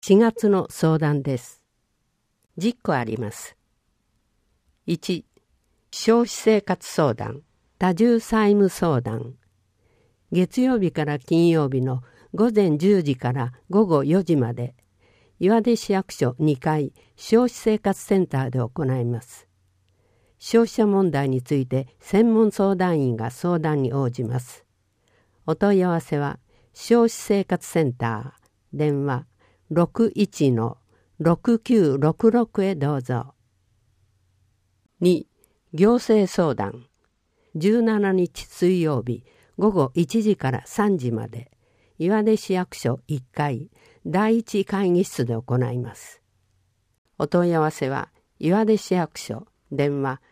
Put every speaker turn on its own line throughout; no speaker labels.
4月の相談です。10個あります。1、消費生活相談、多重債務相談。月曜日から金曜日の午前10時から午後4時まで、岩出市役所2階消費生活センターで行います。消費者問題について専門相談員が相談に応じます。お問い合わせは消費生活センター、電話 61-6966 へどうぞ。2、行政相談。17日水曜日午後1時から3時まで、岩出市役所1階第1会議室で行います。お問い合わせは岩出市役所電話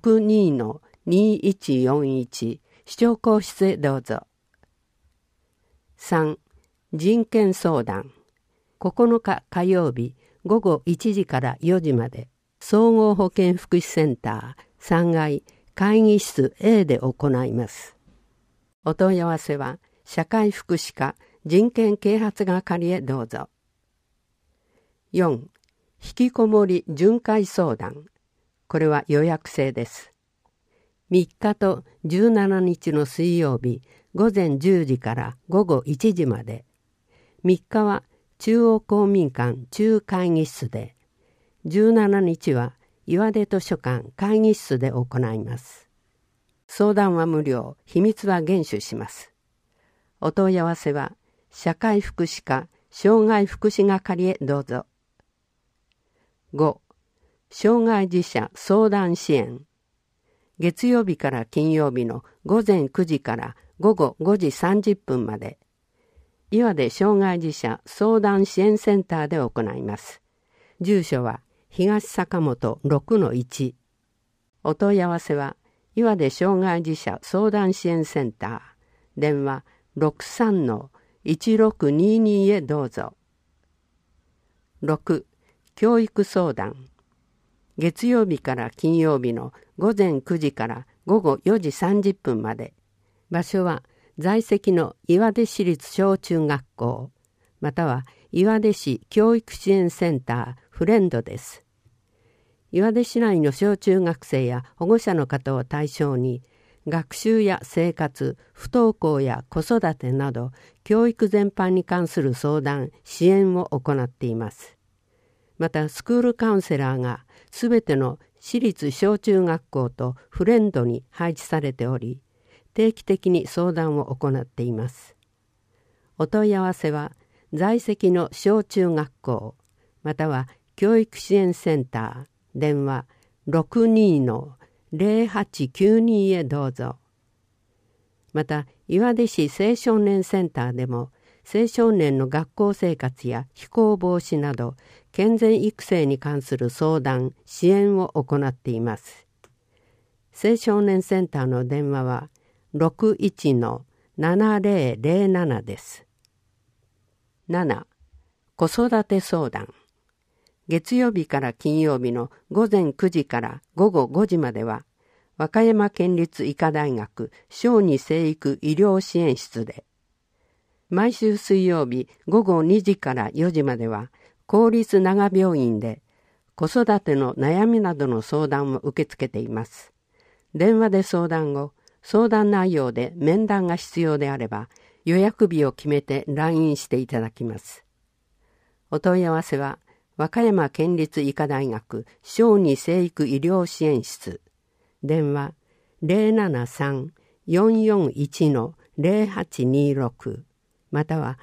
62-2141 市長公室へどうぞ。3、人権相談。9日火曜日午後1時から4時まで、総合保健福祉センター3階会議室 A で行います。お問い合わせは社会福祉課人権啓発係へどうぞ。4、引きこもり巡回相談。これは予約制です。3日と17日の水曜日午前10時から午後1時まで。3日は中央公民館中会議室で、17日は岩出図書館会議室で行います。相談は無料、秘密は厳守します。お問い合わせは社会福祉課障害福祉係へどうぞ。5、障害児者相談支援。月曜日から金曜日の午前9時から午後5時30分まで、岩出障害児者相談支援センターで行います。住所は東坂本 6-1。お問い合わせは岩出障害児者相談支援センター、電話 63-1622 へどうぞ。6、教育相談。月曜日から金曜日の午前9時から午後4時30分まで。場所は在籍の岩出市立小中学校、または岩出市教育支援センターフレンドです。岩出市内の小中学生や保護者の方を対象に、学習や生活、不登校や子育てなど教育全般に関する相談・支援を行っています。またスクールカウンセラーがすべての市立小中学校とフレンドに配置されており、定期的に相談を行っています。お問い合わせは在籍の小中学校、または教育支援センター、電話 62-0892 へどうぞ。また岩出市青少年センターでも青少年の学校生活や非行防止など健全育成に関する相談・支援を行っています。青少年センターの電話は 61-7007 です。7、子育て相談。月曜日から金曜日の午前9時から午後5時までは、和歌山県立医科大学小児生育医療支援室で、毎週水曜日午後2時から4時までは、公立長病院で子育ての悩みなどの相談を受け付けています。電話で相談後、相談内容で面談が必要であれば、予約日を決めて来院していただきます。お問い合わせは、和歌山県立医科大学小児生育医療支援室、電話 073-441-0826 または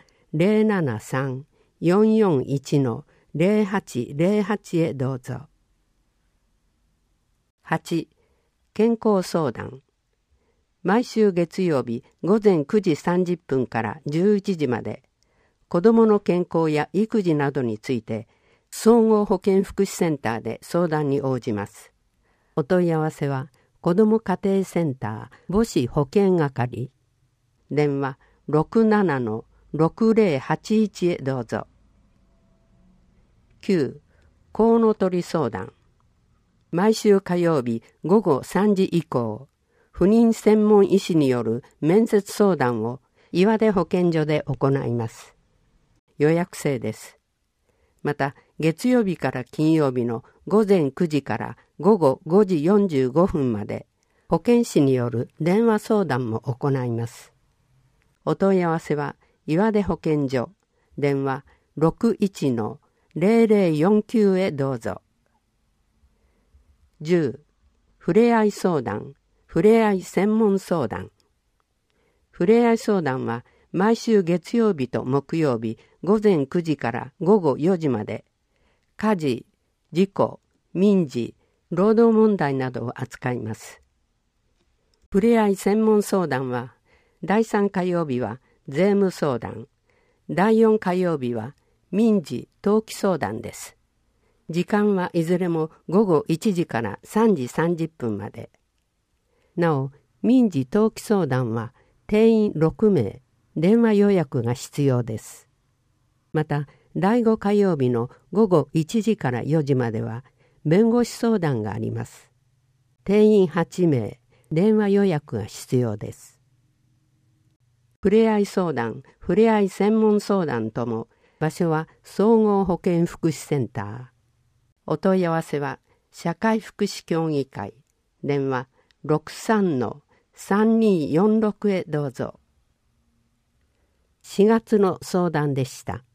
073-441-0808 へどうぞ。8、健康相談。毎週月曜日午前9時30分から11時まで、子どもの健康や育児などについて総合保健福祉センターで相談に応じます。お問い合わせは子ども家庭センター母子保健係、電話 67-6081 へどうぞ。9、コウノトリ相談。毎週火曜日午後3時以降、不妊専門医師による面接相談を岩出保健所で行います。予約制です。 また月曜日から金曜日の午前9時から午後5時45分まで保健師による電話相談も行います。お問い合わせは岩出保健所電話 61-0049 へどうぞ。10. ふれあい相談、ふれあい専門相談。ふれあい相談は毎週月曜日と木曜日午前9時から午後4時まで家事、事故、民事、労働問題などを扱います。ふれあい専門相談は第3火曜日は税務相談、第4火曜日は民事・登記相談です。時間はいずれも午後1時から3時30分まで。なお、民事・登記相談は定員6名、電話予約が必要です。また、第5火曜日の午後1時から4時までは弁護士相談があります。定員8名、電話予約が必要です。ふれあい相談、ふれあい専門相談とも、場所は総合保健福祉センター。お問い合わせは社会福祉協議会、電話 63-3246 へどうぞ。4月の相談でした。